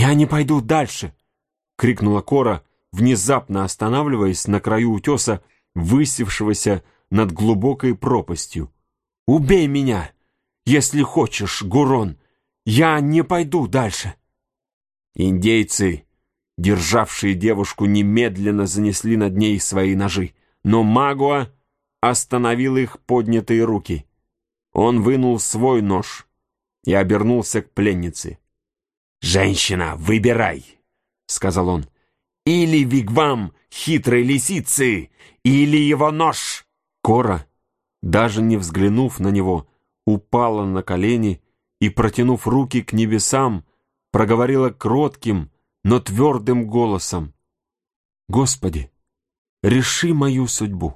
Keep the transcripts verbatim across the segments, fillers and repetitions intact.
«Я не пойду дальше!» — крикнула Кора, внезапно останавливаясь на краю утеса, высевшегося над глубокой пропастью. «Убей меня, если хочешь, Гурон! Я не пойду дальше!» Индейцы, державшие девушку, немедленно занесли над ней свои ножи, но Магуа остановил их поднятые руки. Он вынул свой нож и обернулся к пленнице. «Женщина, выбирай!» — сказал он. «Или вигвам хитрой лисицы, или его нож!» Кора, даже не взглянув на него, упала на колени и, протянув руки к небесам, проговорила кротким, но твердым голосом: «Господи, реши мою судьбу!»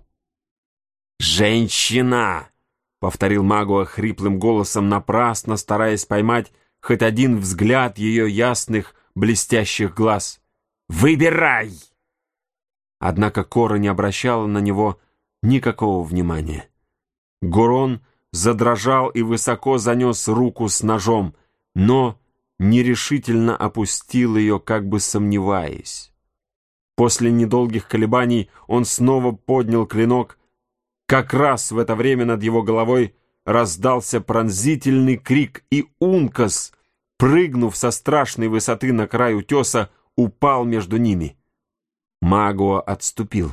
«Женщина!» — повторил Магуа хриплым голосом, напрасно стараясь поймать хоть один взгляд ее ясных блестящих глаз. «Выбирай!» Однако Кора не обращала на него никакого внимания. Гурон задрожал и высоко занес руку с ножом, но нерешительно опустил ее, как бы сомневаясь. После недолгих колебаний он снова поднял клинок. Как раз в это время над его головой раздался пронзительный крик, и Ункас, прыгнув со страшной высоты на край утеса, упал между ними. Магуа отступил,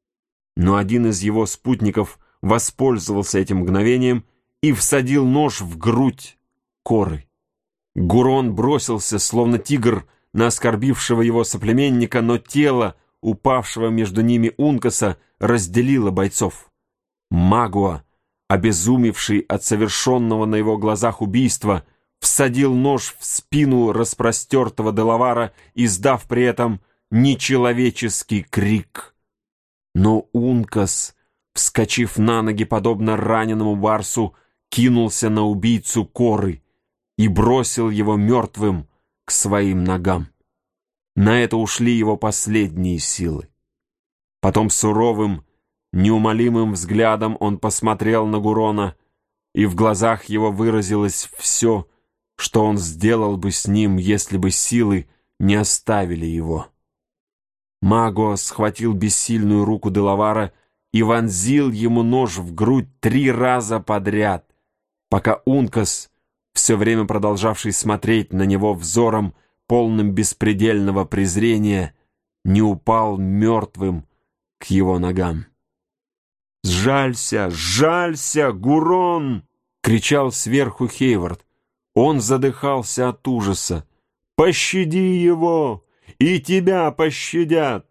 но один из его спутников воспользовался этим мгновением и всадил нож в грудь Коры. Гурон бросился, словно тигр, на оскорбившего его соплеменника, но тело, упавшего между ними Ункаса, разделило бойцов. Магуа, обезумевший от совершенного на его глазах убийства, всадил нож в спину распростертого Делавара, издав при этом нечеловеческий крик. Но Ункас, вскочив на ноги, подобно раненому барсу, кинулся на убийцу Коры и бросил его мертвым к своим ногам. На это ушли его последние силы. Потом суровым, неумолимым взглядом он посмотрел на Гурона, и в глазах его выразилось все, что он сделал бы с ним, если бы силы не оставили его. Магуа схватил бессильную руку Делавара и вонзил ему нож в грудь три раза подряд, пока Ункас, все время продолжавший смотреть на него взором, полным беспредельного презрения, не упал мертвым к его ногам. «Сжалься, сжалься, Гурон!» — кричал сверху Хейвард. Он задыхался от ужаса. «Пощади его, и тебя пощадят!»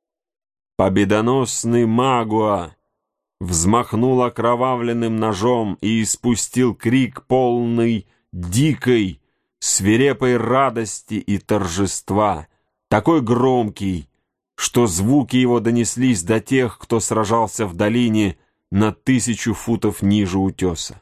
Победоносный Магуа взмахнул окровавленным ножом и испустил крик, полный дикой, свирепой радости и торжества, такой громкий, что звуки его донеслись до тех, кто сражался в долине на тысячу футов ниже утеса.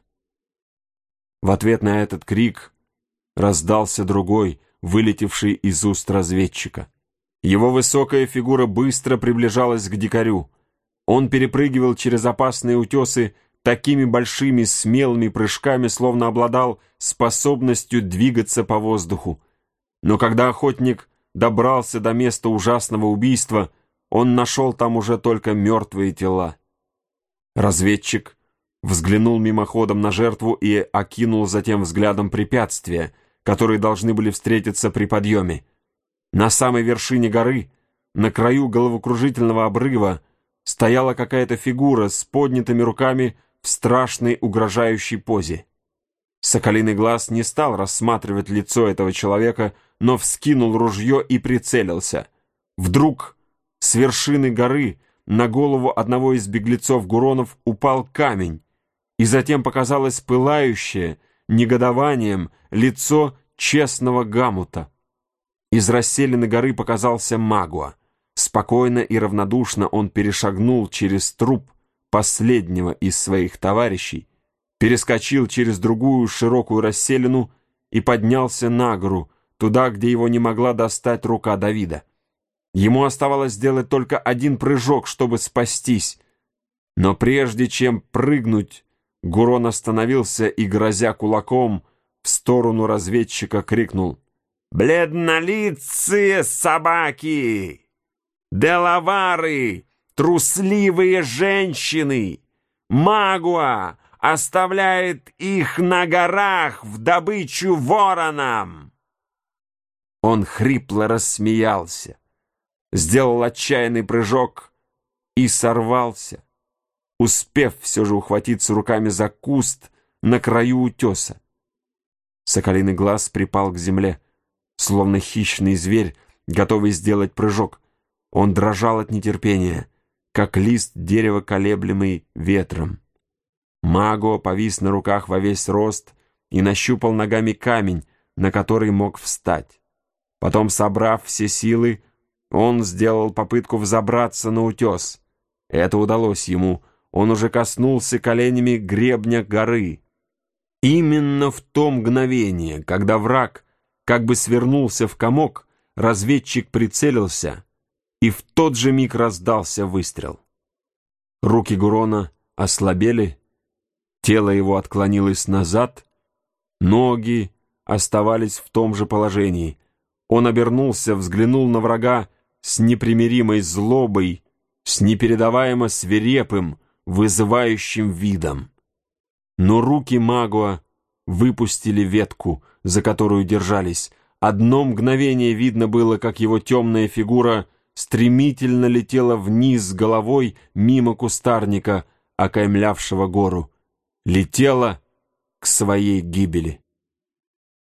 В ответ на этот крик раздался другой, вылетевший из уст разведчика. Его высокая фигура быстро приближалась к дикарю. Он перепрыгивал через опасные утесы такими большими смелыми прыжками, словно обладал способностью двигаться по воздуху. Но когда охотник добрался до места ужасного убийства, он нашел там уже только мертвые тела. Разведчик взглянул мимоходом на жертву и окинул затем взглядом препятствия, которые должны были встретиться при подъеме. На самой вершине горы, на краю головокружительного обрыва, стояла какая-то фигура с поднятыми руками в страшной угрожающей позе. Соколиный глаз не стал рассматривать лицо этого человека, но вскинул ружье и прицелился. Вдруг с вершины горы на голову одного из беглецов-гуронов упал камень, и затем показалось пылающее негодованием лицо честного Гамута. Из расселены горы показался Магуа. Спокойно и равнодушно он перешагнул через труп последнего из своих товарищей, перескочил через другую широкую расселину и поднялся на гору, туда, где его не могла достать рука Давида. Ему оставалось сделать только один прыжок, чтобы спастись. Но прежде чем прыгнуть, Гурон остановился и, грозя кулаком, в сторону разведчика крикнул: бледнолицые собаки, делавары, трусливые женщины. Магуа оставляет их на горах в добычу воронам!» Он хрипло рассмеялся, сделал отчаянный прыжок и сорвался, успев все же ухватиться руками за куст на краю утеса. Соколиный глаз припал к земле, словно хищный зверь, готовый сделать прыжок. Он дрожал от нетерпения, как лист дерева, колеблемый ветром. Магуа повис на руках во весь рост и нащупал ногами камень, на который мог встать. Потом, собрав все силы, он сделал попытку взобраться на утес. Это удалось ему. Он уже коснулся коленями гребня горы. Именно в то мгновение, когда враг как бы свернулся в комок, разведчик прицелился, и в тот же миг раздался выстрел. Руки Гурона ослабели, тело его отклонилось назад, ноги оставались в том же положении. Он обернулся, взглянул на врага с непримиримой злобой, с непередаваемо свирепым, вызывающим видом. Но руки Магуа выпустили ветку, за которую держались. Одно мгновение видно было, как его темная фигура стремительно летела вниз с головой мимо кустарника, окаймлявшего гору. Летела к своей гибели.